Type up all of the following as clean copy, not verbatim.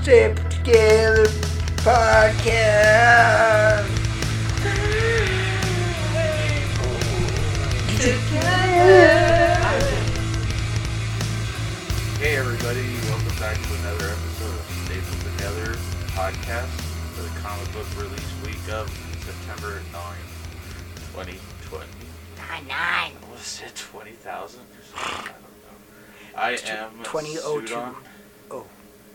Step Together Podcast. Hey everybody, welcome back to another episode of Staple Together Podcast for the comic book release week of September 9th, 2020. 9. Was it 20,000 or something? I don't know. I am 2002. Sudan. Oh.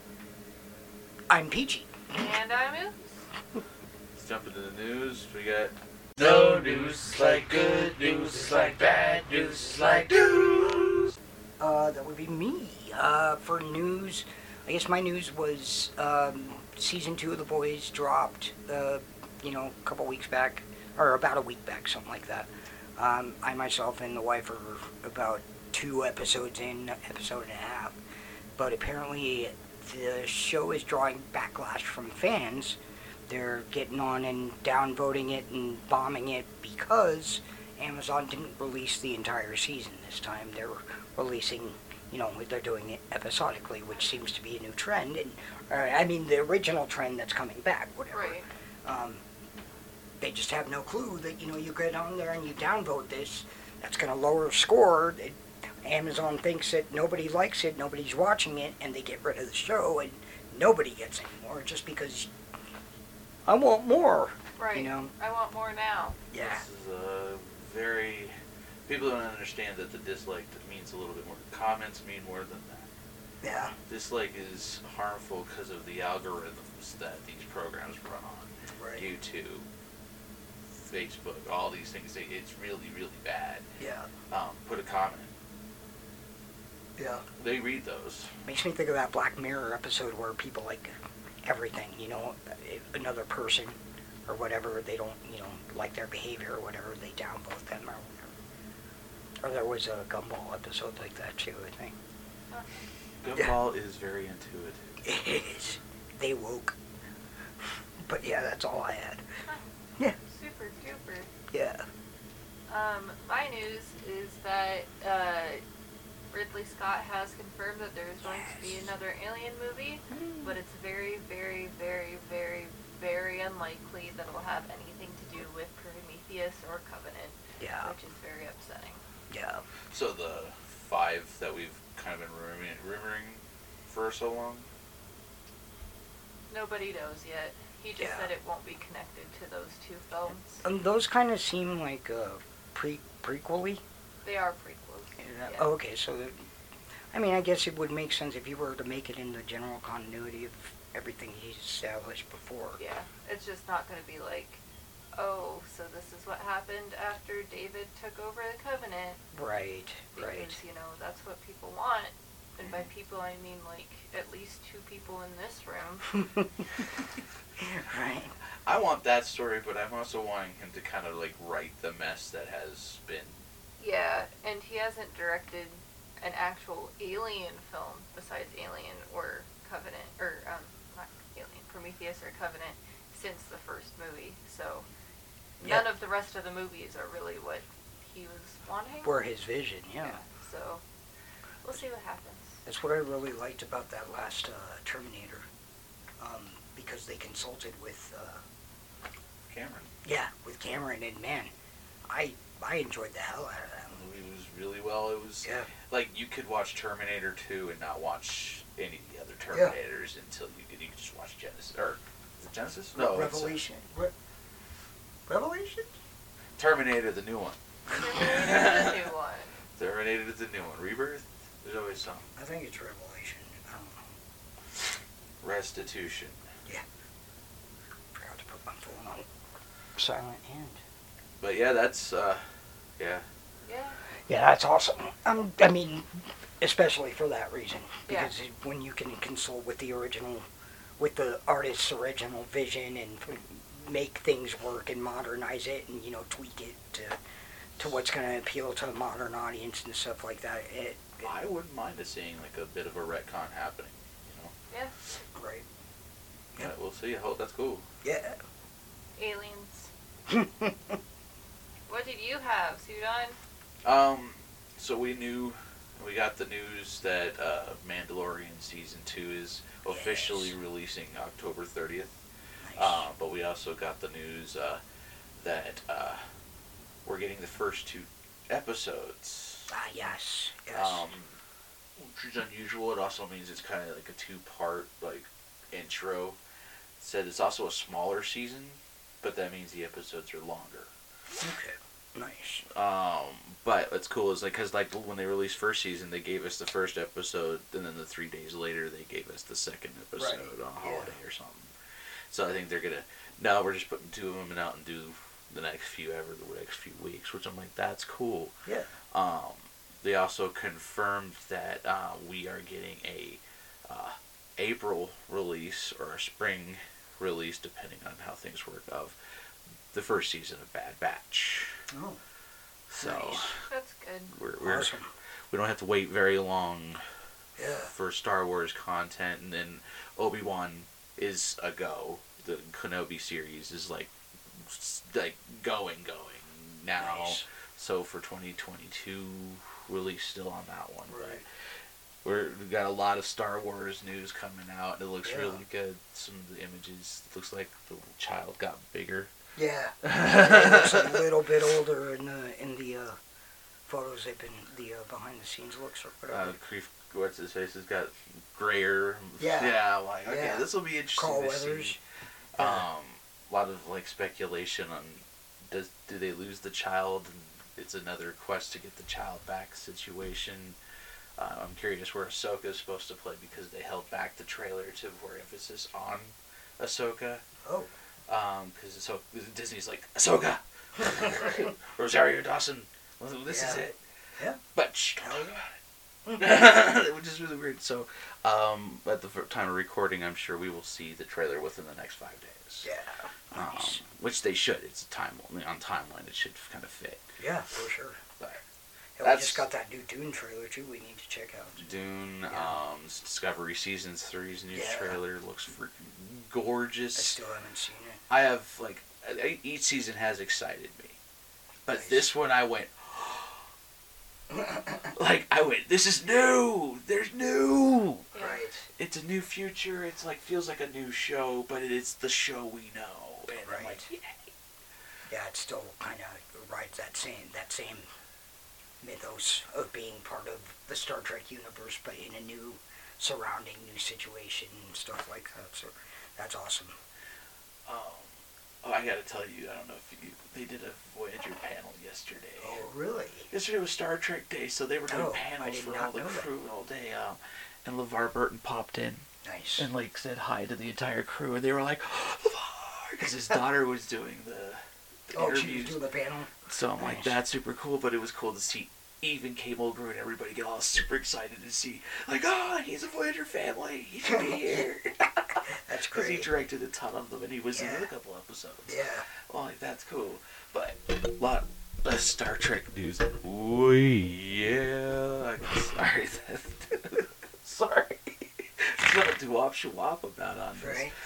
I'm Peachy. And I'm Oos. Let's jump into the news. We got no news like good news, it's like bad news, it's like news. That would be me. For news, I guess my news was season 2 of The Boys dropped, a couple weeks back, or about a week back, something like that. I myself and the wife are about 2 episodes in, episode and a half. But apparently the show is drawing backlash from fans. They're getting on and downvoting it and bombing it because Amazon didn't release the entire season this time. They're releasing, they're doing it episodically, which seems to be a new trend. And the original trend that's coming back, whatever. Right. They just have no clue that, you get on there and you downvote this, that's going to lower score. Amazon thinks that nobody likes it, nobody's watching it, and they get rid of the show, and nobody gets any more just because I want more. Right. I want more now. Yeah. This is a very... People don't understand that the dislike means a little bit more. Comments mean more than that. Yeah. Dislike is harmful because of the algorithms that these programs run on. Right. YouTube, Facebook, all these things. It's really, really bad. Yeah. Put a comment. Yeah. They read those. Makes me think of that Black Mirror episode where people like everything, another person or whatever, they don't, like their behavior or whatever, they downvote them or whatever. Or there was a Gumball episode like that too, I think. Gumball is very intuitive. It is. They woke. But yeah, that's all I had. Yeah. Super duper. Yeah. My news is that Ridley Scott has confirmed that there is going to be another Alien movie, but it's very, very, very, very, very unlikely that it'll have anything to do with Prometheus or Covenant. Yeah. Which is very upsetting. Yeah. So the 5 that we've kind of been rumoring for so long? Nobody knows yet. He just said it won't be connected to those 2 films. Those kind of seem like prequel-y. They are prequels. Yeah. Oh, okay, so I guess it would make sense if you were to make it in the general continuity of everything he's established before. Yeah, it's just not going to be like, oh, so this is what happened after David took over the Covenant. Right, because, right. That's what people want. And by people, I mean, like, at least 2 people in this room. Right. I want that story, but I'm also wanting him to kind of, right the mess that has been. Yeah, and he hasn't directed an actual Alien film besides Alien or Covenant, or, not Alien, Prometheus or Covenant, since the first movie. So, none of the rest of the movies are really what he was wanting. Were his vision, yeah. So, we'll see what happens. That's what I really liked about that last Terminator, because they consulted with Cameron. Yeah, with Cameron, and man, I enjoyed the hell out of that movie. It was really well. It was you could watch Terminator 2 and not watch any of the other Terminators until you could just watch Genesis. Or is it Genesis? No, Revelation. Revelation? Terminator, the new one. Terminator, the new one. Terminator, the new one. Rebirth. There's always some. I think it's Revelation. I don't know. Restitution. Yeah. Forgot to put my phone on silent and. But yeah, that's Yeah. Yeah, that's awesome. Especially for that reason, because when you can consult with the artist's original vision and make things work and modernize it and tweak it to what's going to appeal to a modern audience and stuff like that. I wouldn't mind seeing a bit of a retcon happening, Yeah. Right. Yeah, we'll see. I hope that's cool. Yeah. Aliens. What did you have, Sudan? So we got the news that Mandalorian Season 2 2 is officially Yes. releasing October 30th. Nice. But we also got the news that we're getting the first 2 episodes. Yes. Yes. Which is unusual. It also means it's kind of like a 2-part like intro. It said it's also a smaller season, but that means the episodes are longer. Okay. Nice. But what's cool is like, cause like when they released first season, they gave us the first episode, and then the 3 days later they gave us the second episode on a holiday or something. So I think they're gonna, now we're just putting 2 of them out and do the next few weeks, which I'm like, that's cool. Yeah. They also confirmed that we are getting a April release or a spring release, depending on how things work, of the first season of Bad Batch. Oh. So Nice. That's good. we're Awesome. we don't have to wait very long Yeah. for Star Wars content, and then Obi-Wan is a go. The Kenobi series is like going now. Nice. So for 2022 release still on that one. Right. We've got a lot of Star Wars news coming out, and it looks Yeah. really good. Some of the images, it looks like the child got bigger. Yeah. It looks a little bit older in the photos they've been the behind the scenes looks or whatever. What's his face has got grayer. Yeah. Yeah, I'm like, okay, Yeah. this will be interesting Carl to Weathers. see. Yeah. A lot of like speculation on do they lose the child, and it's another quest to get the child back situation. I'm curious where Ahsoka is supposed to play, because they held back the trailer to more emphasis on Ahsoka. Oh. Because Disney's like, Ahsoka! Rosario Dawson! Well, this is Yeah. it. Yeah. But shh, don't Hell talk yeah. about it. Which is really weird. So, at the time of recording, I'm sure we will see the trailer within the next 5 days. Yeah. Nice. Which they should. It's a timeline. It should kind of fit. Yeah, for sure. But Yeah, we That's- just got that new Dune trailer too. We need to check out. Dune, Yeah. Discovery Season 3's new Yeah. trailer looks freaking gorgeous. I still haven't seen it. I have, like, each season has excited me. But Nice. this one I went, this is new! There's new! Yeah. Right. It's a new future, it's like, feels like a new show, but it's the show we know. And I'm like, Right. yay! Yeah, it still kind of rides that same mythos of being part of the Star Trek universe, but in a new surrounding, new situation and stuff like that. So that's awesome. Oh, I gotta tell you, I don't know if they did a Voyager panel yesterday. Oh, really? Yesterday was Star Trek Day, so they were doing Oh, I panels did for not all the know that. crew all day. And LeVar Burton popped in Nice. and like said hi to the entire crew, and they were like, LeVar, because his daughter was doing the Oh, she was interviews. doing the panel? So I'm like, Nice. that's super cool, but it was cool to see Even came over and everybody get all super excited to see, like, he's a Voyager family, he should be here. That's Because he great. directed a ton of them, and he was in Yeah. a couple episodes. Yeah. Well, like, that's cool. But a lot of Star Trek news. Oh, yeah. Sorry. Sorry. Something to wop about on this. Right.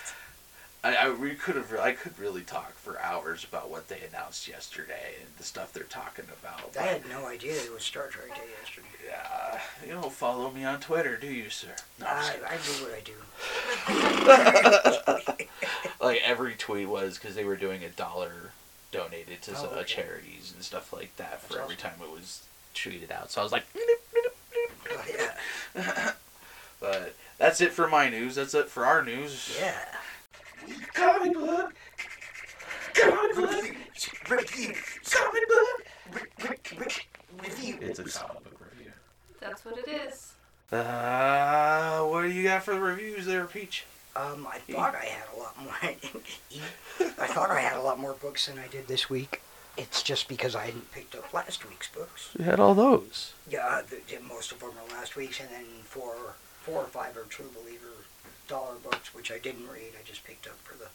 I could really talk for hours about what they announced yesterday and the stuff they're talking about. I had no idea it was Star Trek Day yesterday. Yeah, you don't follow me on Twitter, do you, sir? No, I'm just I do what I do. like every tweet was because they were doing $1 donated to Oh, okay. charities and stuff like that for That's every awesome. time it was tweeted out. So I was like, Oh, yeah. but that's it for my news. That's it for our news. Yeah. Comic book. Comic book. Review. Comic book. Review. It's a comic book review. That's what it is. What do you got for the reviews there, Peach? I thought I had a lot more. I thought I had a lot more books than I did this week. It's just because I hadn't picked up last week's books. You had all those. Yeah, most of them are last week's, and then four or five are True Believer dollar books, which I didn't read. I just picked up for the,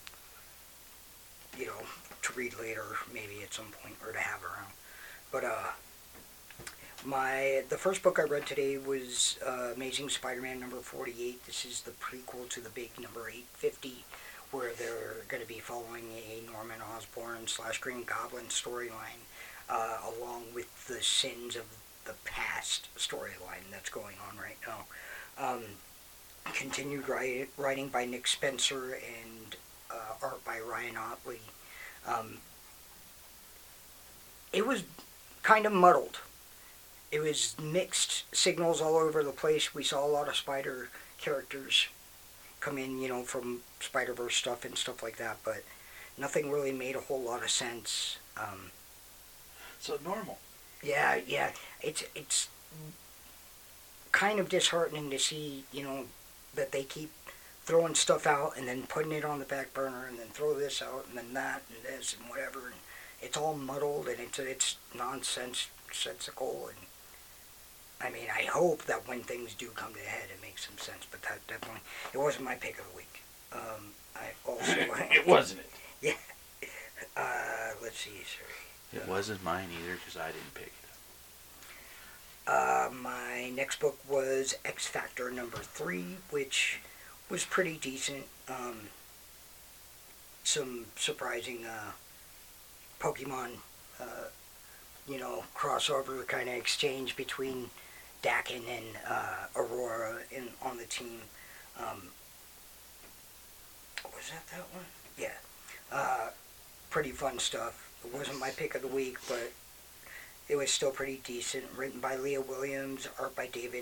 to read later, maybe at some point, or to have around. But the first book I read today was Amazing Spider-Man number 48. This is the prequel to the big number 850, where they're going to be following a Norman Osborn / Green Goblin storyline, along with the Sins of the Past storyline that's going on right now. continued writing by Nick Spencer and art by Ryan Ottley. It was kind of muddled. It was mixed signals all over the place. We saw a lot of Spider characters come in, from Spider-Verse stuff and stuff like that, but nothing really made a whole lot of sense. So normal. Yeah, it's kind of disheartening to see, that they keep throwing stuff out and then putting it on the back burner and then throw this out and then that and this and whatever. And it's all muddled and it's nonsensical. And I mean, I hope that when things do come to a head, it makes some sense. But that definitely, it wasn't my pick of the week. I also it wasn't it. Yeah. Let's see, sorry. It wasn't mine either because I didn't pick it. My next book was X Factor number 3, which was pretty decent. Some surprising Pokemon, crossover kind of exchange between Dakin and Aurora on the team. Was that one? Yeah. Pretty fun stuff. It wasn't my pick of the week, but it was still pretty decent. Written by Leah Williams, art by David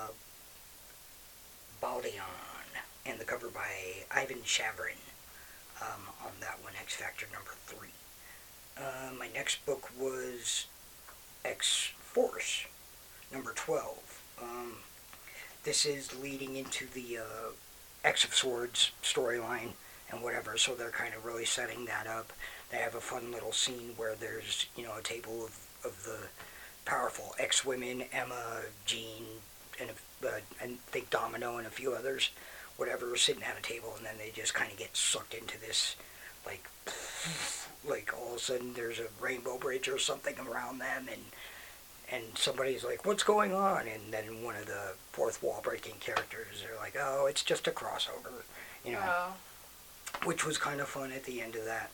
Baldeon, and the cover by Ivan Shavrin on that one, X Factor number 3. My next book was X Force number 12. This is leading into the X of Swords storyline and whatever, so they're kind of really setting that up. They have a fun little scene where there's, a table of the powerful X-women, Emma, Jean, and I think Domino and a few others, whatever, sitting at a table, and then they just kind of get sucked into this, like all of a sudden there's a rainbow bridge or something around them, and somebody's like, what's going on? And then one of the fourth wall breaking characters, they're like, oh, it's just a crossover, Oh. which was kind of fun at the end of that.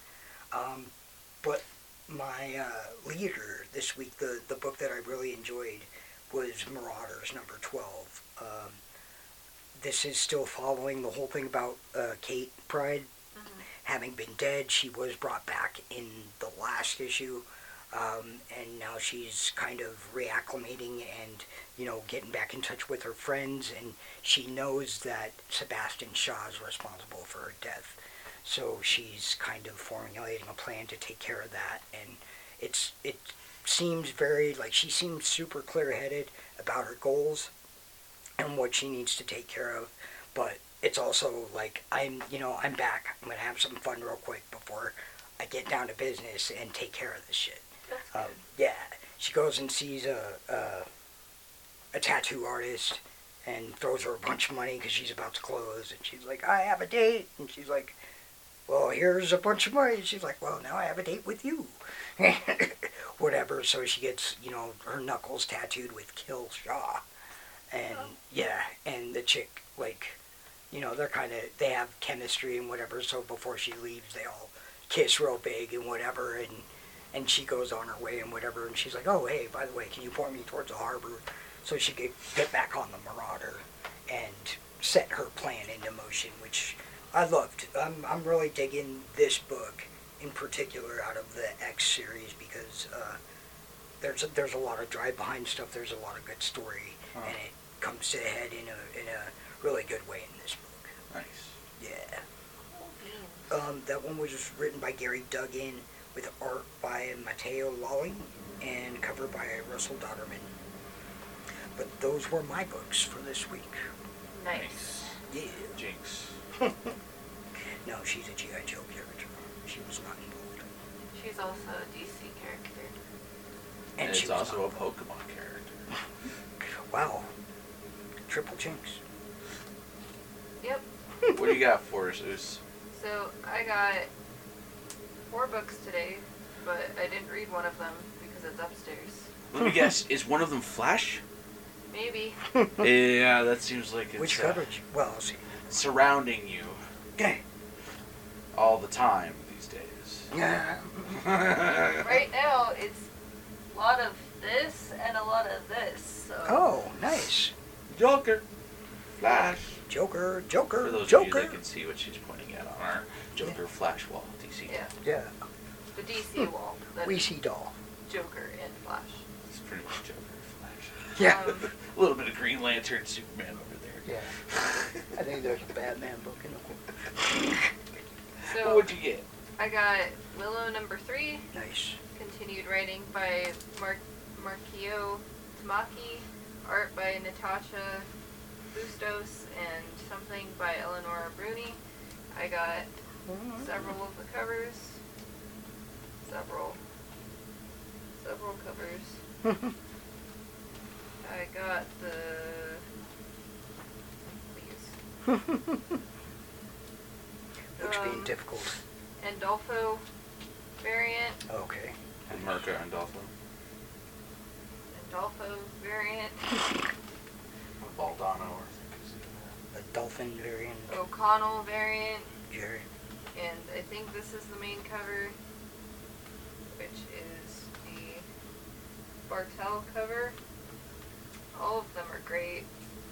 But my leader this week, the book that I really enjoyed, was Marauders number 12. This is still following the whole thing about Kate Pryde. Mm-hmm. Having been dead, she was brought back in the last issue, and now she's kind of reacclimating and, getting back in touch with her friends, and she knows that Sebastian Shaw is responsible for her death. So she's kind of formulating a plan to take care of that, and it seems very, she seems super clear-headed about her goals and what she needs to take care of, but it's also I'm back. I'm going to have some fun real quick before I get down to business and take care of this shit. That's good. Yeah, she goes and sees a tattoo artist and throws her a bunch of money because she's about to close, and she's like, I have a date, and she's like, well, here's a bunch of money. She's like, well, now I have a date with you. Whatever, so she gets, her knuckles tattooed with Kill Shaw. And, and the chick, they have chemistry and whatever, so before she leaves, they all kiss real big and whatever, and she goes on her way and whatever, and she's like, oh, hey, by the way, can you point me towards the harbor so she could get back on the Marauder and set her plan into motion, which I loved. I'm really digging this book in particular out of the X series because there's a lot of drive behind stuff. There's a lot of good story, and it comes to a head in a really good way in this book. Nice. Yeah. Oh, That one was written by Gary Duggan with art by Matteo Lolli and cover by Russell Dodderman. But those were my books for this week. nice. Yeah. Jinx. No, she's a G.I. Joe character. She was not involved. She's also a DC character. And she it's was also not a Pokemon character. Wow. Triple Jinx. Yep. What do you got for us, Oos? So I got 4 books today, but I didn't read one of them because it's upstairs. Let me guess, is one of them Flash? Maybe. Yeah, that seems like it's Which coverage? Well, I'll see. surrounding you Okay. all the time these days. Yeah. Right now, it's a lot of this and a lot of this. So. Oh, nice. Joker, Flash. Joker, For Joker, those of you Joker. that can see what she's pointing at on our Joker Flash wall, DC. Yeah. Yeah, The DC wall. That we is see doll. Joker and Flash. It's pretty much Joker Flash. Yeah. A little bit of Green Lantern, Superman over there. Yeah. I think there's a Batman book in the So What'd you get? I got Willow number 3. Nice. Continued writing by Markio Tamaki, art by Natasha Bustos, and something by Eleonora Bruni. I got several of the covers. Several covers. I got these. Looks being difficult. Andolfo variant. Okay. And Mirka and Dolphin. Andolfo variant. Baldano, I think is A dolphin variant. O'Connell variant. Jerry. And I think this is the main cover, which is the Bartel cover. All of them are great.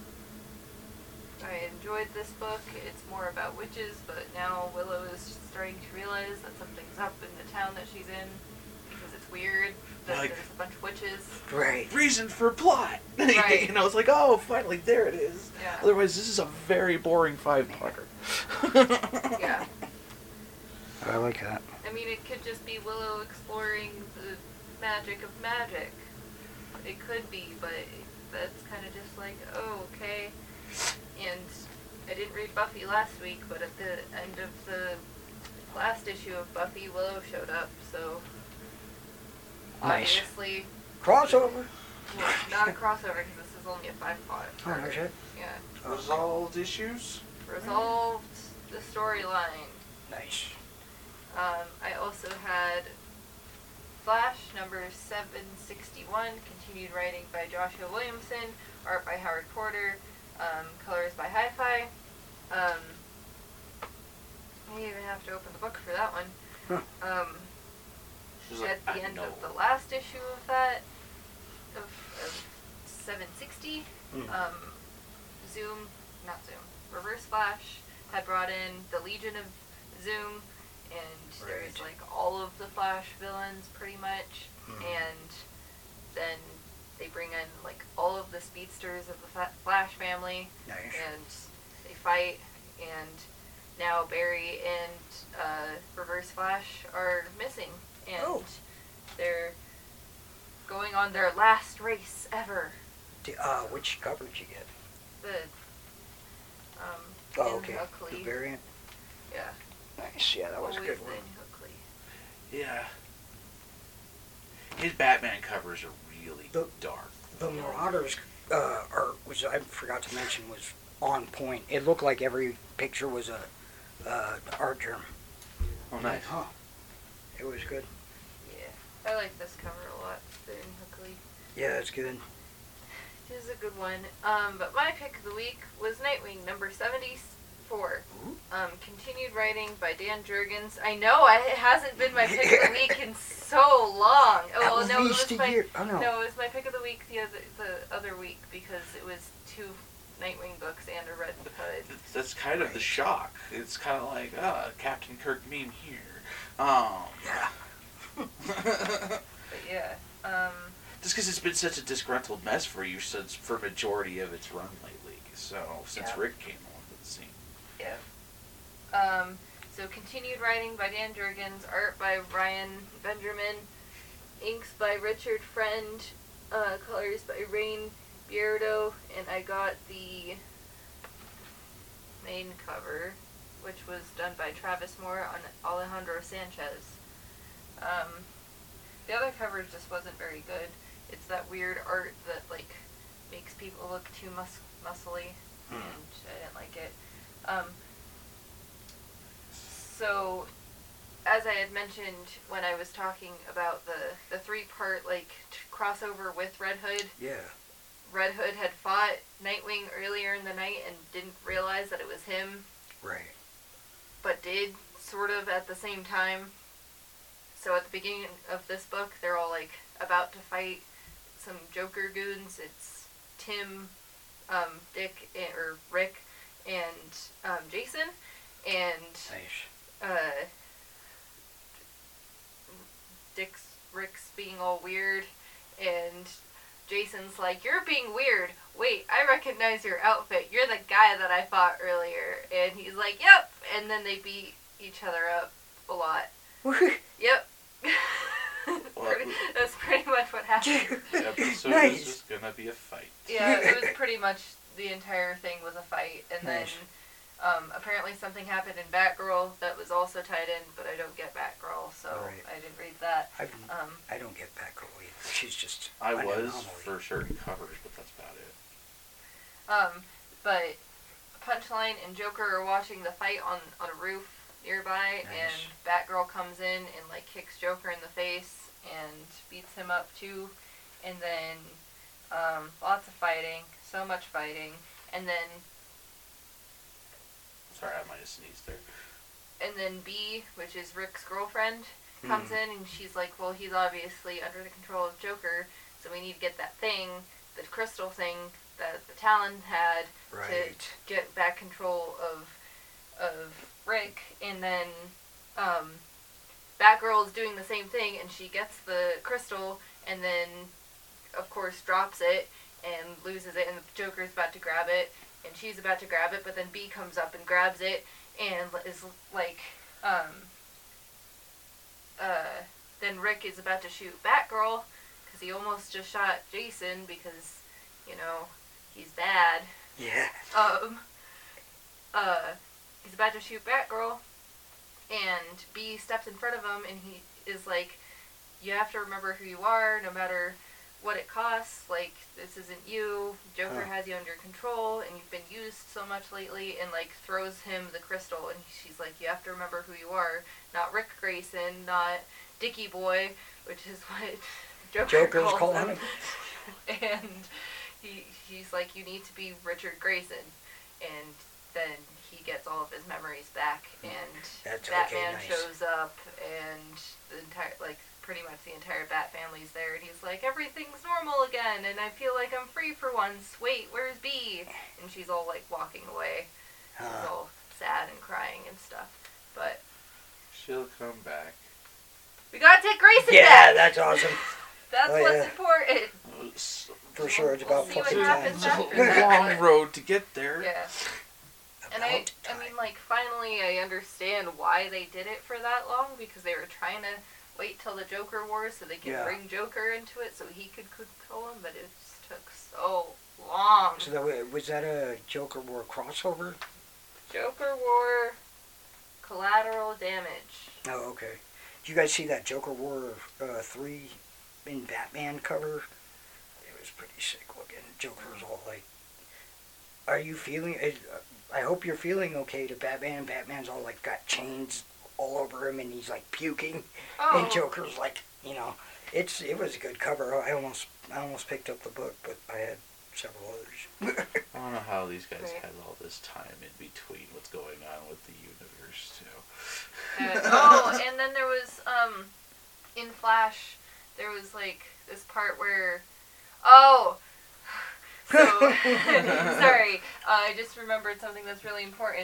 I enjoyed this book. It's more about witches, but now Willow is starting to realize that something's up in the town that she's in, because it's weird that Like- there's a bunch of witches. Right. reason for plot. Right. You know, it's like, oh, finally, there it is. Yeah. Otherwise, this is a very boring 5-parter. Yeah. I like that. I mean, it could just be Willow exploring the magic of magic. It could be, but that's kind of just like, oh, okay. And I didn't read Buffy last week, but at the end of the last issue of Buffy, Willow showed up, so Nice. obviously, Crossover. well, not a crossover because this is only a 5-part. Oh, no shit. Yeah. Resolved issues? Resolved the storyline. Nice. I also had Flash number 761, continued writing by Joshua Williamson, art by Howard Porter, colors by Hi-Fi. I didn't even have to open the book for that one. Huh. She's like, At the I end know. of the last issue of that, of 760, Reverse Flash had brought in the Legion of Zoom, and there's Right. like all of the Flash villains pretty much, and then they bring in like all of the speedsters of the Flash family, Nice. and they fight, and now Barry and Reverse Flash are missing, and Oh. they're going on their last race ever. Which cover did you get? The Oh, in okay. Huckley. The variant. Yeah. Nice. Yeah, that was a Always good one. in Huckley. Yeah. His Batman covers are really The- dark. The Marauders art was, I forgot to mention, was on point. It looked like every picture was a art germ. Oh, nice. Huh. It was good. Yeah. I like this cover a lot. The in Huckley. Yeah, it's good. It is a good one. But my pick of the week was Nightwing number 74. Continued writing by Dan Jurgens. I know it hasn't been my pick of the week in so long. Oh well, At no, least it was a my year. Oh, no. no, it was my pick of the week the other week because it was 2 Nightwing books and a Red Hood. That's kind of the shock. It's kind of like, Captain Kirk meme here. Yeah. But yeah. Just because it's been such a disgruntled mess for you since for majority of its run lately. So since Yeah. Rick came onto the scene. Yeah. So continued writing by Dan Jurgens, art by Ryan Benjamin, inks by Richard Friend, colors by Rain Beardo, and I got the main cover, which was done by Travis Moore on Alejandro Sanchez. The other cover just wasn't very good. It's that weird art that like makes people look too muscly, and I didn't like it. So, as I had mentioned when I was talking about the 3-part like crossover with Red Hood, Yeah. Red Hood had fought Nightwing earlier in the night and didn't realize that it was him, Right. but did sort of at the same time. So at the beginning of this book, they're all like about to fight some Joker goons. It's Tim, Dick, or Rick, and Jason, and Nice. Rick's being all weird, and Jason's like, "You're being weird. Wait, I recognize your outfit. You're the guy that I fought earlier." And he's like, "Yep." And then they beat each other up a lot. Yep. That's pretty much what happened. The episode Nice. is just gonna be a fight. Yeah, it was pretty much the entire thing was a fight, and Nice. then apparently something happened in Batgirl that was also tied in, but I don't get Batgirl, so Right. I didn't read that. I don't get Batgirl either. She's just I an was anomaly. for certain covers, but that's about it. But Punchline and Joker are watching the fight on a roof nearby, Nice. and Batgirl comes in and like kicks Joker in the face and beats him up too, and then lots of fighting, so much fighting, and then Sorry, I might have sneezed there. And then B, which is Rick's girlfriend, comes in and she's like, well, he's obviously under the control of Joker, so we need to get that thing, the crystal thing that the Talon had Right. to get back control of Rick. And then Batgirl is doing the same thing, and she gets the crystal and then, of course, drops it and loses it, and the Joker's about to grab it, and she's about to grab it, but then B comes up and grabs it and is like, then Rick is about to shoot Batgirl because he almost just shot Jason because, you know, he's bad. Yeah. He's about to shoot Batgirl, and B steps in front of him, and he is like, you have to remember who you are, no matter what it costs. Like, this isn't you. Joker has you under control, and you've been used so much lately, and like throws him the crystal, and she's like, you have to remember who you are, not Rick Grayson, not Dickie Boy, which is what Joker's calls calling him. him. And he's like, you need to be Richard Grayson, and then he gets all of his memories back, and That's Batman nice. shows up, and the entire, like, pretty much the entire Bat family's there, and he's like, everything's normal again, and I feel like I'm free for once. Wait, where's B? And she's all like walking away. She's all sad and crying and stuff. But She'll come back. we gotta take Grayson Yeah, back. that's awesome. That's Oh, what's yeah. important. For sure, it's We'll about see what fucking happens time. after It's a that. long road to get there. Yeah. And I mean, like, finally I understand why they did it for that long, because they were trying to wait till the Joker Wars so they could Yeah. bring Joker into it so he could control him, but it just took so long. So that was that a Joker War crossover? Joker War Collateral Damage. Oh, okay. Did you guys see that Joker War 3 in Batman cover? It was pretty sick looking. Joker was all like, "Are you feeling? I hope you're feeling okay." To Batman, Batman's all like got chains all over him, and he's like puking, Oh, and Joker's like, you know, it was a good cover. I almost picked up the book, but I had several others. I don't know how these guys Right. had all this time in between what's going on with the universe, too. and then there was, in Flash, there was, like, this part where, so, sorry, I just remembered something that's really important.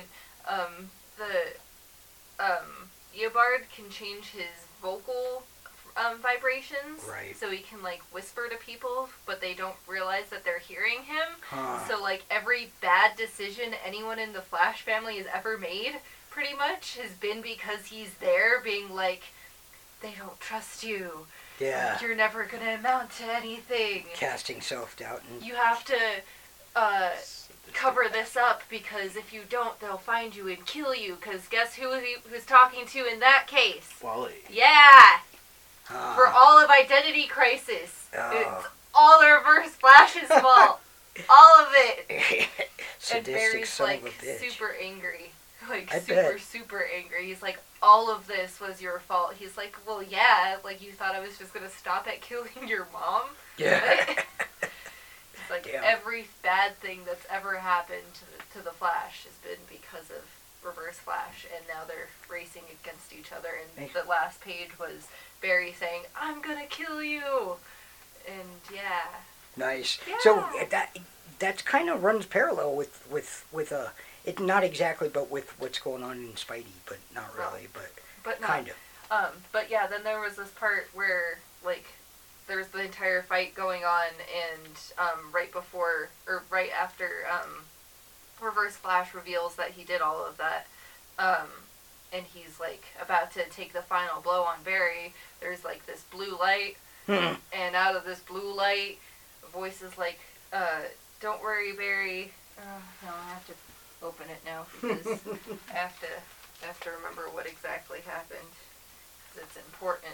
Eobard can change his vocal vibrations, Right. so he can, like, whisper to people, but they don't realize that they're hearing him. Huh. So, like, every bad decision anyone in the Flash family has ever made, pretty much, has been because he's there being like, they don't trust you. Yeah. Like, you're never gonna amount to anything. Casting self-doubt and You have to cover this up, because if you don't, they'll find you and kill you, because guess who he was talking to in that case? Wally. Yeah! huh. For all of Identity Crisis. Oh. It's all the Reverse Flash's fault. All of it. And Sadistic Barry's son like of a bitch. super angry. Like I super, bet. super angry. He's like, all of this was your fault. He's like, well, yeah, like you thought I was just gonna stop at killing your mom? Yeah. It's like Damn. every bad thing that's ever happened to the Flash has been because of Reverse Flash, and now they're racing against each other. And the last page was Barry saying, I'm gonna kill you! And yeah. Nice. Yeah. So that kind of runs parallel with It not exactly, but with what's going on in Spidey, but not really, but not. kind of. But yeah, then there was this part where, like, there's the entire fight going on, and right after Reverse Flash reveals that he did all of that, and he's, like, about to take the final blow on Barry, there's, like, this blue light, and out of this blue light, a voice is like, don't worry, Barry. No, I have to open it now, because I have to remember what exactly happened, because it's important.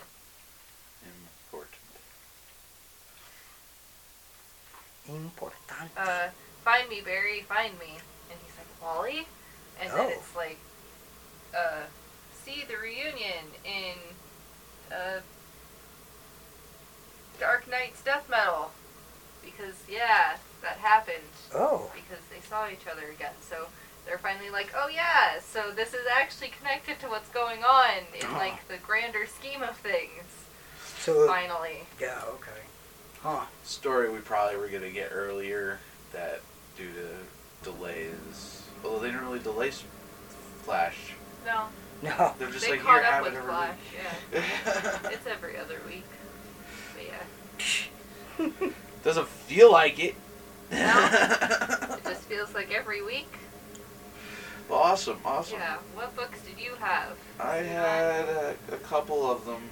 Important. Find me, Barry, find me. And he's like, Wally? And then it's like, see the reunion in, Dark Knight's Death Metal. Because, yeah, that happened. Oh. Because they saw each other again. So they're finally like, oh yeah, so this is actually connected to what's going on in, like, the grander scheme of things. So, finally. Yeah, okay. Huh. Story we probably were going to get earlier that due to delays. Well, they didn't really delay Flash. No. No. They're just They like, caught here, up have with it every Flash, week. yeah. It's every other week. But yeah. Doesn't feel like it. No. It just feels like every week. Awesome. Yeah. What books did you have? I had a couple of them.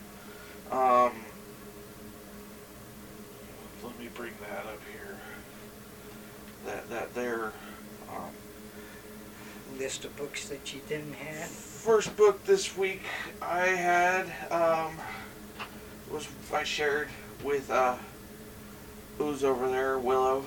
Let me bring that up here. That they're List of books that you didn't have. first book this week I had was I shared with who's over there, Willow.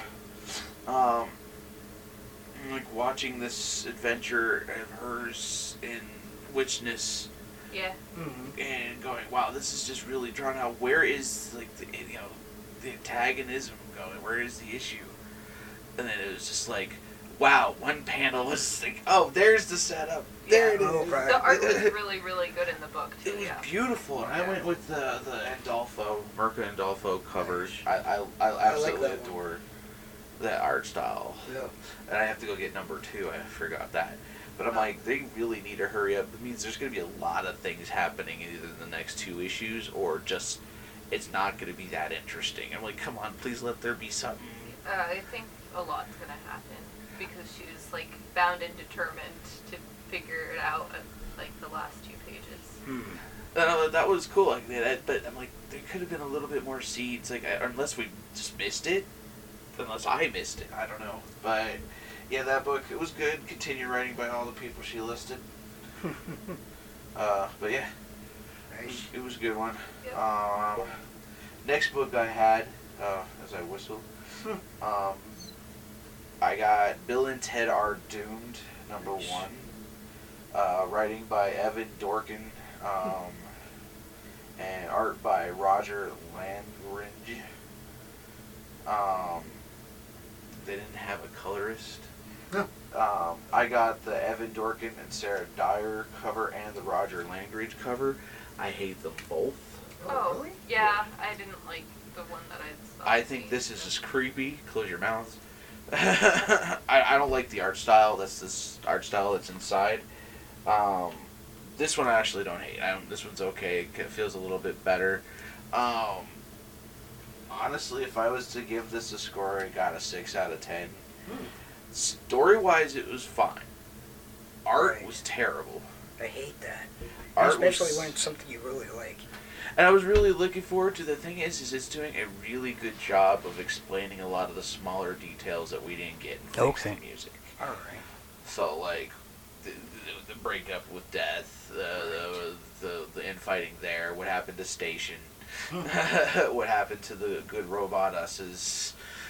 Like watching this adventure of hers in Witchness. Yeah. Mm-hmm. And going, wow, this is just really drawn out. Where is, like, the antagonism going? Where is the issue? And then it was just like, wow, one panel was like, oh, there's the setup. There it is. Oh, right. The art was really, really good in the book, too. It was yeah. beautiful, and I went with the Andolfo, Mirka Andolfo covers. Nice. I absolutely that adore that art style. Yeah. And I have to go get number 2. I forgot that. But I'm like, they really need to hurry up. It means there's going to be a lot of things happening in either the next 2 issues or just it's not going to be that interesting. I'm like, come on, please let there be something. I think a lot's going to happen because she was, like, bound and determined to figure it out at, like, the last 2 pages. That was cool, like that, but I'm like, there could have been a little bit more seeds, like unless we just missed it, unless I missed it, I don't know. But yeah, that book, it was good. Continued writing by all the people she listed. But yeah, Nice. it was a good one. Yep. Next book I had, as I whistle, I got Bill and Ted Are Doomed, number 1. Writing by Evan Dorkin, and art by Roger Langridge. They didn't have a colorist. No. I got the Evan Dorkin and Sarah Dyer cover and the Roger Langridge cover. I hate them both. Oh, really? yeah, I didn't like the one that I saw. I think this is just creepy. Close your mouths. I don't like the art style. That's this art style that's inside. This one I actually don't hate. This one's okay. It feels a little bit better. Honestly, if I was to give this a score, I got a 6 out of 10. Story-wise, it was fine. Art Right. was terrible. I hate that. Art Especially was- when it's something you really like. And I was really looking forward to. The thing is it's doing a really good job of explaining a lot of the smaller details that we didn't get in Okay. music. Alright. So, like, the breakup with Death, the infighting there, what happened to Station, what happened to the good robot us's,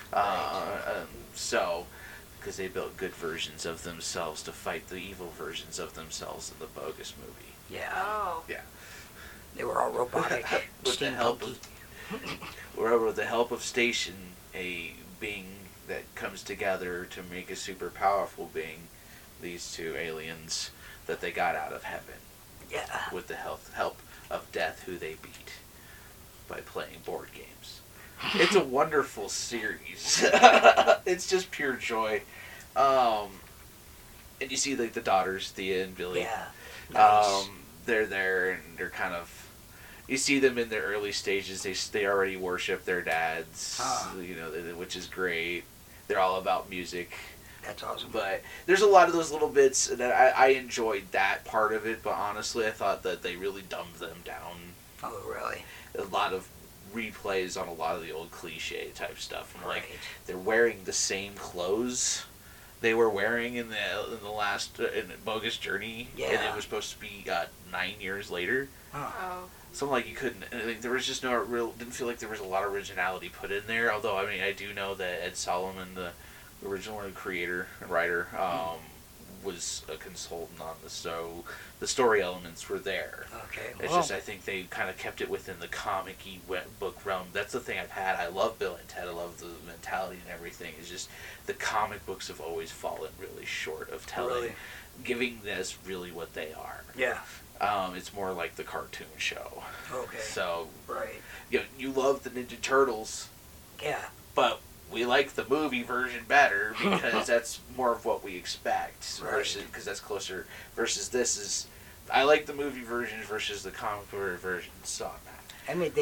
so, because they built good versions of themselves to fight the evil versions of themselves in the bogus movie. Yeah. Oh. Yeah. They were all robotic. With the help of, with the help of Station, a being that comes together to make a super powerful being, these 2 aliens that they got out of heaven. Yeah. With the help of Death, who they beat by playing board games. It's a wonderful series. It's just pure joy. And you see like the daughters, Thea and Billy. Yeah. Nice. They're there and they're kind of. You see them in their early stages. They already worship their dads, which is great. They're all about music. That's awesome. But there's a lot of those little bits that I enjoyed that part of it. But honestly, I thought that they really dumbed them down. Oh, really? A lot of replays on a lot of the old cliche type stuff. And Right. like they're wearing the same clothes they were wearing in the last in Bogus Journey, and Yeah. it was supposed to be 9 years later. Huh. Oh. So like you couldn't. Like, there was just no real. Didn't feel like there was a lot of originality put in there. Although I mean, I do know that Ed Solomon, the original creator and writer, was a consultant on this, so the story elements were there. Okay. It's Well, just I think they kind of kept it within the comic-y book realm. That's the thing I've had. I love Bill and Ted. I love the mentality and everything. It's just the comic books have always fallen really short of telling, giving this really what they are. yeah. It's more like the cartoon show. Okay. So Right. you love the Ninja Turtles, Yeah. but we like the movie version better because that's more of what we expect. Right. Versus because that's closer. Versus this is, I like the movie version versus the comic book version. So I mean,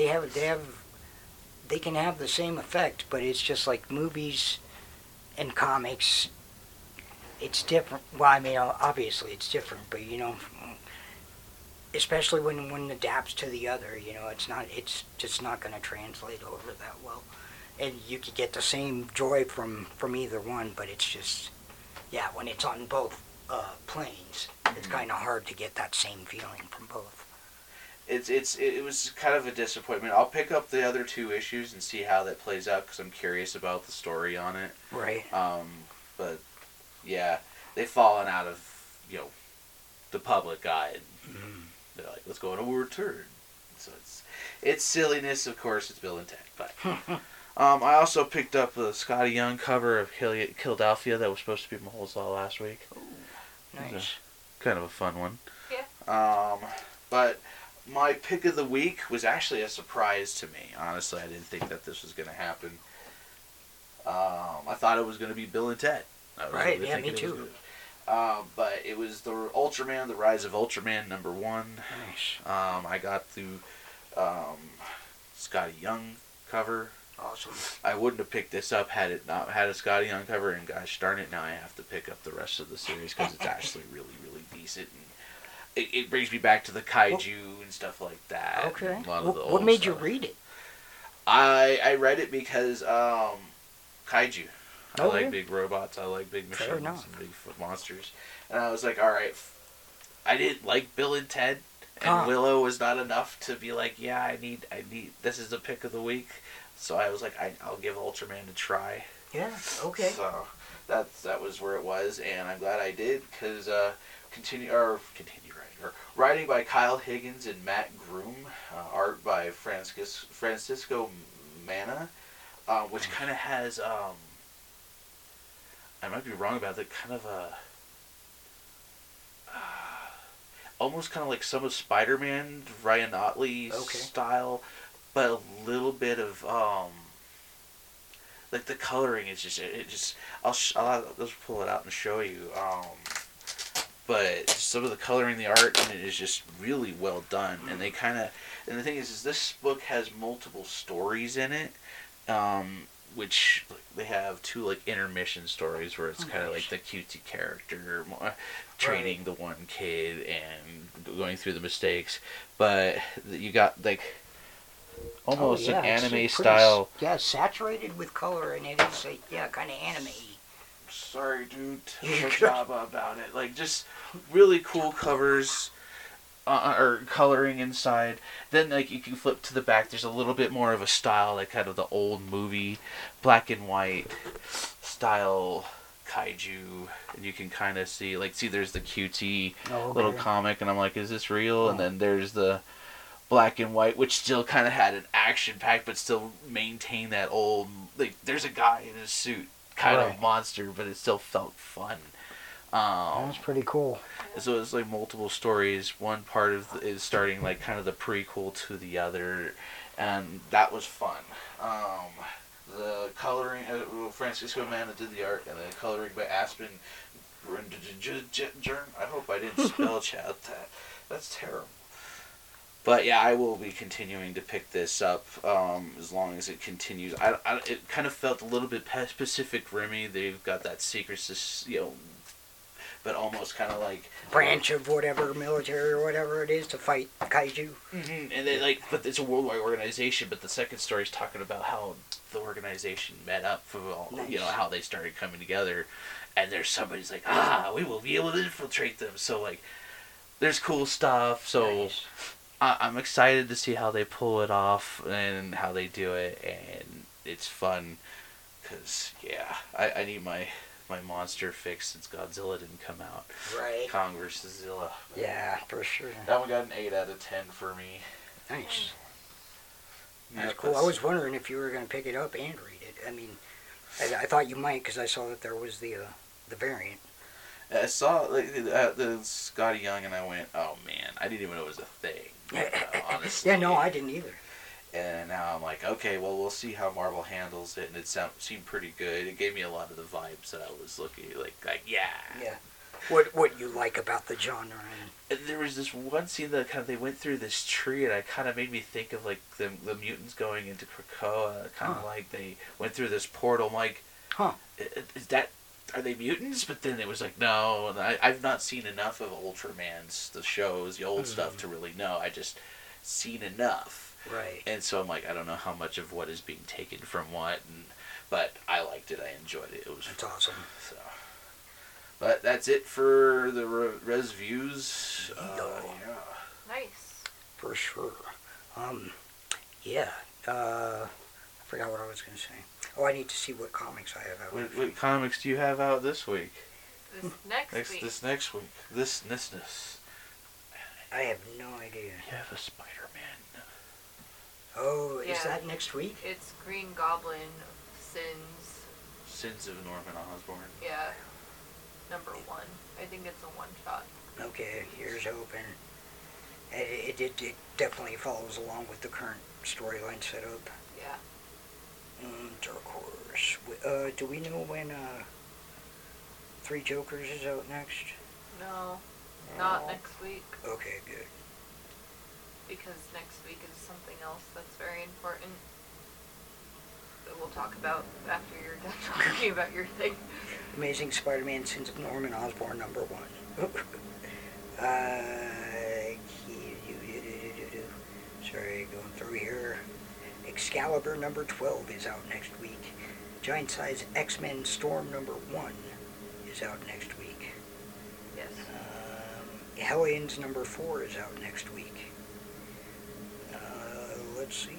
they can have the same effect, but it's just like movies and comics. It's different. Well, I mean, obviously it's different, but especially when one adapts to the other, it's just not going to translate over that well. And you could get the same joy from either one, but it's just, yeah, when it's on both planes, it's kind of hard to get that same feeling from both. it was kind of a disappointment. I'll pick up the other 2 issues and see how that plays out because I'm curious about the story on it. Right. But yeah, they've fallen out of the public eye. And they're like, let's go on a return. So it's silliness, of course. It's Bill and Ted, but. I also picked up the Scotty Young cover of Philadelphia that was supposed to be Mole's Law last week. Nice. Kind of a fun one. Yeah. But my pick of the week was actually a surprise to me. Honestly, I didn't think that this was going to happen. I thought it was going to be Bill and Ted. Right, yeah, me too. But it was the Ultraman, The Rise of Ultraman #1. Nice. I got the Scotty Young cover. Awesome. I wouldn't have picked this up had it not had a Scotty Young cover, and gosh darn it, now I have to pick up the rest of the series because it's actually really, really decent. And it brings me back to the kaiju and stuff like that. Okay. A lot of the What old made you stuff. read it? I read it because kaiju. I Oh, like yeah. big robots. I like big Fair machines enough. and big monsters. And I was like, all right. I didn't like Bill and Ted, and Willow was not enough to be like, yeah, I need. This is the pick of the week. So I was like, I'll give Ultraman a try. Yeah. Okay. So that was where it was, and I'm glad I did because continue writing by Kyle Higgins and Matt Groom, art by Francisco Mana, which kind of has I might be wrong about that, kind of a almost kind of like some of Spider-Man, Ryan Otley style, but a little bit of like the coloring is just I'll just pull it out and show you. But some of the coloring, the art in it is just really well done, and the thing is this book has multiple stories in it, which they have 2 like intermission stories where it's kind of like the cutesy character training the one kid and going through the mistakes, but you got like almost an anime style. Yeah, saturated with color, and it is like, kind of anime-y. Sorry, dude. Good job about it. Like, just really cool covers, or coloring inside. Then, like, you can flip to the back. There's a little bit more of a style, like kind of the old movie, black and white style kaiju. And you can kind of see, there's the cutesy little comic, and I'm like, is this real? And then there's the black and white, which still kind of had an action pack, but still maintained that old, like, there's a guy in a suit. Kind of monster, but it still felt fun. That's pretty cool. So it's like multiple stories. One part is starting like kind of the prequel to the other, and that was fun. The coloring, Francisco Mana did the art, and the coloring by Aspen I hope I didn't spell check that. That's terrible. But yeah, I will be continuing to pick this up as long as it continues. It kind of felt a little bit Pacific Rimmy. They've got that secret, but almost kind of like branch of whatever military or whatever it is to fight kaiju. Mm-hmm. And they but it's a worldwide organization. But the second story's talking about how the organization met up for all, nice. How they started coming together. And there's somebody's like, we will be able to infiltrate them. So there's cool stuff. So. Nice. I'm excited to see how they pull it off and how they do it, and it's fun, because, I need my monster fix since Godzilla didn't come out. Right. Kong vs. Zilla. Yeah, for sure. That one got an 8 out of 10 for me. Nice. That's cool. I was wondering if you were going to pick it up and read it. I mean, I thought you might, because I saw that there was the variant. I saw the Scotty Young, and I went, oh man, I didn't even know it was a thing. Honestly. Yeah, no, I didn't either. And now I'm like, okay, well, we'll see how Marvel handles it, and it seemed pretty good. It gave me a lot of the vibes that I was looking yeah. Yeah. What you like about the genre? And there was this one scene that they went through this tree, and it kind of made me think of the mutants going into Krakoa, kind of like they went through this portal. I'm like, is that? Are they mutants? But then it was like, no. And I've not seen enough of Ultraman's, the shows, the old stuff to really know. I just seen enough. Right. And so I'm like, I don't know how much of what is being taken from what. But I liked it. I enjoyed it. That's awesome. So. But that's it for the res views. Yeah. Nice. For sure. Yeah. I forgot what I was going to say. Oh, I need to see what comics I have out. What comics do you have out this week? This next week. This next week. This. I have no idea. You have a Spider-Man. Oh, is that next week? It's Green Goblin, Sins. Sins of Norman Osborn. Yeah. Number 1. I think it's a one-shot. Okay, here's hoping. It definitely follows along with the current storyline setup. Yeah. Dark Horse. Do we know when Three Jokers is out next? No, not next week. Okay, good. Because next week is something else that's very important that we'll talk about after you're done talking about your thing. Amazing Spider-Man Sins of Norman Osborn number 1. Sorry, going through here. Excalibur number 12 is out next week. Giant Size X-Men Storm number 1 is out next week. Yes. Hellions number 4 is out next week. Let's see.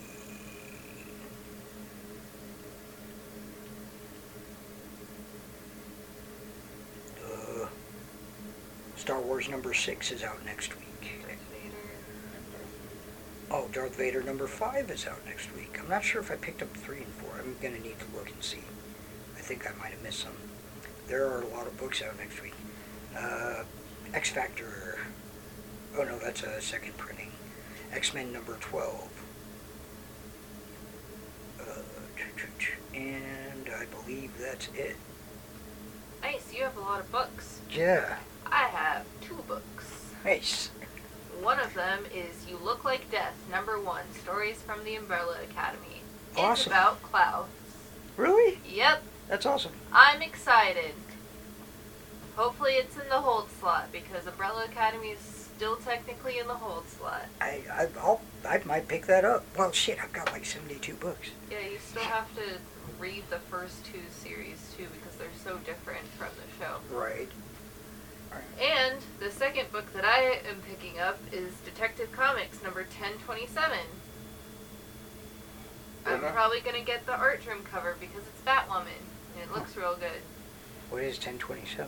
Star Wars number 6 is out next week. Oh, Darth Vader number 5 is out next week. I'm not sure if I picked up 3 and 4. I'm going to need to look and see. I think I might have missed some. There are a lot of books out next week. X Factor. Oh no, that's a second printing. X-Men number 12. And I believe that's it. Nice, you have a lot of books. Yeah. I have 2 books. Nice. One of them is You Look Like Death, number 1, Stories from the Umbrella Academy. It's Awesome. about Cloud. Really? Yep. That's awesome. I'm excited. Hopefully it's in the hold slot, because Umbrella Academy is still technically in the hold slot. I might pick that up. Well, shit, I've got like 72 books. Yeah, you still have to read the first 2 series, too, because they're so different from the show. Right. And the second book that I am picking up is Detective Comics number 1027. I'm probably going to get the Artgerm cover because it's Batwoman, and it looks real good. What is 1027?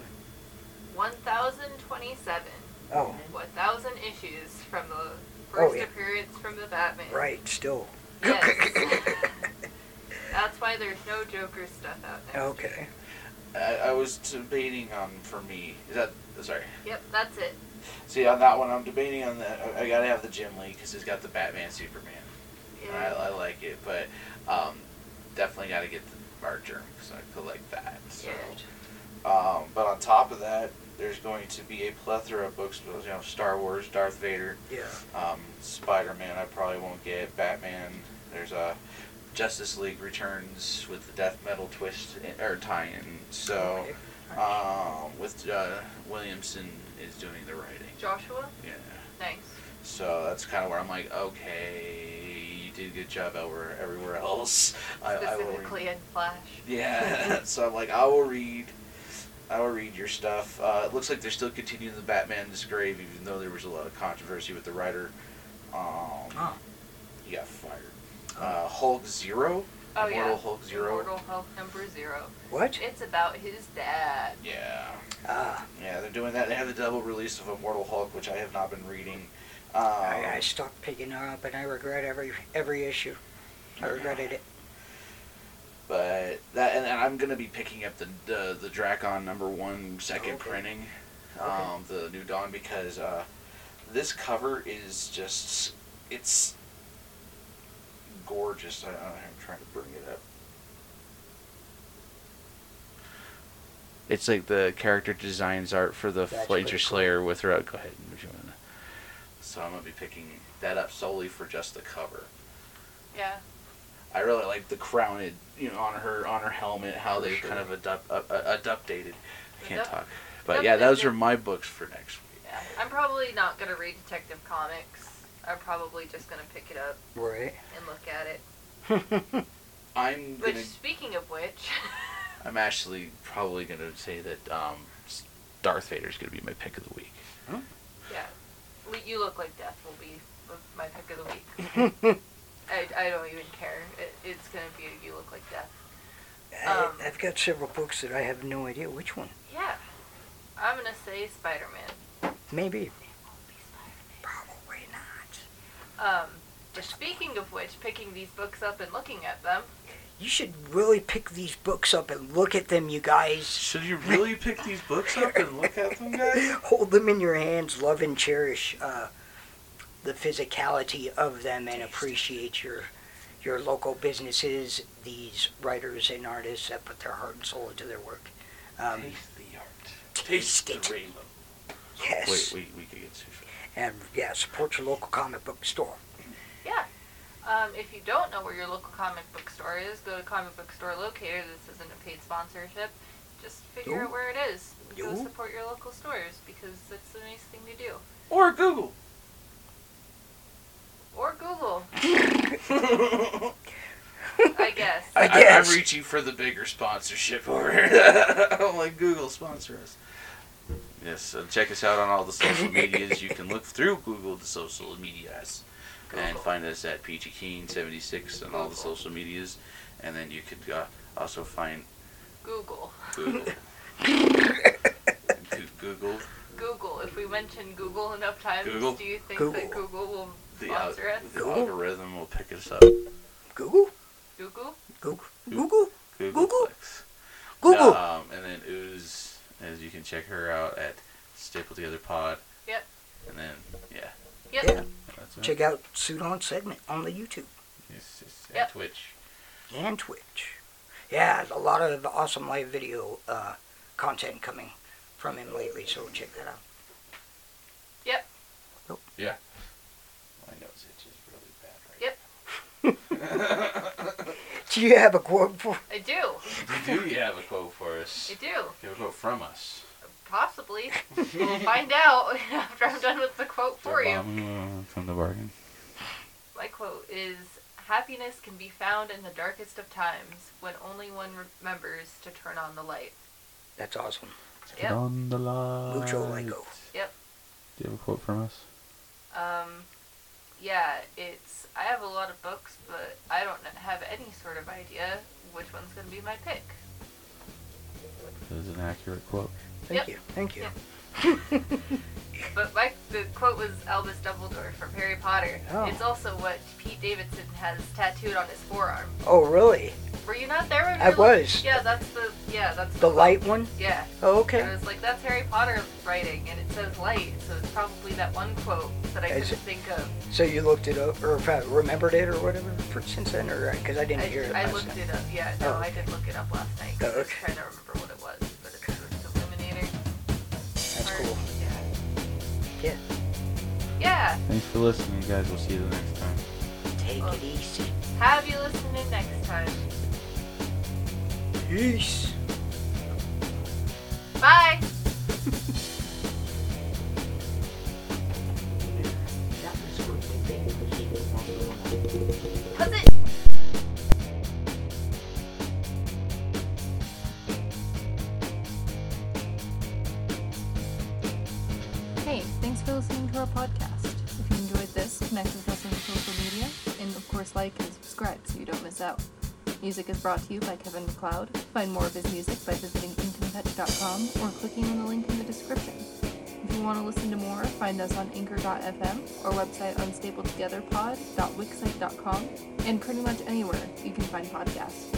1027. Oh. 1,000 issues from the first appearance from the Batman. Right, still. Yes. That's why there's no Joker stuff out now. Okay. I was debating on, for me, sorry. Yep, that's it. See, on that one, I'm debating on I gotta have the Jim Lee, because he's got the Batman Superman. Yeah. I like it, but definitely gotta get the Artgerm, because I collect that. So. Yeah. But on top of that, there's going to be a plethora of books. You know, Star Wars, Darth Vader, Spider-Man. I probably won't get Batman. There's a Justice League Returns with the death metal twist or tie-in. So, with Williamson is doing the writing. Joshua? Yeah. Nice. So that's kind of where I'm like, okay, you did a good job everywhere else. Specifically in Flash. Yeah. So I'm like, I will read your stuff. It looks like they're still continuing the Batman's Grave, even though there was a lot of controversy with the writer. He got fired. Hulk Zero. Oh, Immortal Hulk Zero. Immortal Hulk number 0. What? It's about his dad. Yeah. Ah. Yeah, they're doing that. They have the double release of Immortal Hulk, which I have not been reading. I stopped picking it up, and I regret every issue. I regretted it. But that, and I'm gonna be picking up the Drakon number 1 second printing, the New Dawn, because this cover is just, it's gorgeous. I'm trying to bring it up. It's like the character designs art for the Flanger Slayer with her. Go ahead. So I'm gonna be picking that up solely for just the cover. Yeah. I really like the crowned, on her helmet, how they kind of adaptated. I can't talk, but yeah, those are my books for next week. Yeah, I'm probably not gonna read Detective Comics. I'm probably just gonna pick it up and look at it. Which, speaking of which, I'm actually probably gonna say that Darth Vader is gonna be my pick of the week. Huh? Yeah, You Look Like Death will be my pick of the week. I don't even care. It's going to be a You Look Like Death. I've got several books that I have no idea which one. Yeah. I'm going to say Spider-Man. Maybe. It won't be Spider-Man. Probably not. But speaking of which, picking these books up and looking at them. You should really pick these books up and look at them, you guys. Should you really pick these books up and look at them, guys? Hold them in your hands, love and cherish the physicality of them, and appreciate your local businesses, these writers and artists that put their heart and soul into their work. Taste the art. Taste the rainbow. Yes. Wait, we could get sued for that. And yeah, support your local comic book store. Yeah. If you don't know where your local comic book store is, go to Comic Book Store Locator. This isn't a paid sponsorship. Just figure out where it is. Go support your local stores, because that's a nice thing to do. Or Google. Or Google. I guess. I'm reaching for the bigger sponsorship over here. I'm like, Google, sponsor us. Yes, so check us out on all the social medias. You can look through Google, the social medias, and find us at PG Keen 76 on all the social medias. And then you could also find Google. Google. Google. If we mention Google enough times, Google? do you think that Google will sponsor us? The algorithm will pick us up. Google? Google? Google? And then Ooze, as you can check her out at Staple Together Pod. Yep. And then, Yep. Yeah. Check out Suit On Segment on the YouTube. Yes. And Twitch. And Twitch. Yeah, a lot of awesome live video content coming from him lately, so check that out. Yep. Nope. Yeah. My nose itches really bad right now. Do you have a quote for? I do. Do you have a quote for us? I do. You have a quote from us? Possibly. We'll find out after I'm done with the quote for you. From the bargain. My quote is, "Happiness can be found in the darkest of times, when only one remembers to turn on the light." That's awesome. Yep. On the light. Mucho Lego. Yep. Do you have a quote from us? Yeah, I have a lot of books, but I don't have any sort of idea which one's going to be my pick. That is an accurate quote. Thank you. Yep. But the quote was Albus Dumbledore from Harry Potter. Oh. It's also what Pete Davidson has tattooed on his forearm. Oh, really? Were you not there when I was. Yeah, that's the light one? Yeah. Oh, okay. And it was like, that's Harry Potter writing, and it says light, so it's probably that one quote that I couldn't think of. So you looked it up, or remembered it, or whatever, since then, or because I didn't hear it. I looked it up. Yeah, no, I did look it up last night. 'Cause Oh, okay. I was trying to remember what it was, but it's Yeah. Yeah. Thanks for listening, guys. We'll see you the next time. Take it easy. Have you listened in next time? Peace. Bye. Cause it. Hey, thanks for listening to our podcast. If you enjoyed this, connect with us on social media, and of course like and subscribe so you don't miss out. Music is brought to you by Kevin MacLeod. Find more of his music by visiting incompetech.com or clicking on the link in the description. If you want to listen to more, find us on anchor.fm, our website unstapletogetherpod.wixsite.com, and pretty much anywhere you can find podcasts.